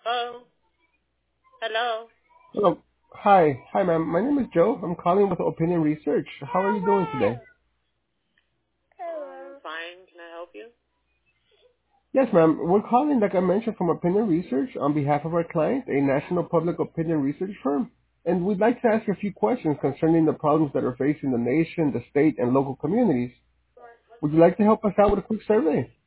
Oh, hello. Hello. Hi, ma'am. My name is Joe. I'm calling with Opinion Research. How are you doing today? Fine. Can I help you? Yes, ma'am. We're calling, like I mentioned, from Opinion Research on behalf of our client, a national public opinion research firm. And we'd like to ask you a few questions concerning the problems that are facing the nation, the state, and local communities. Would you like to help us out with a quick survey?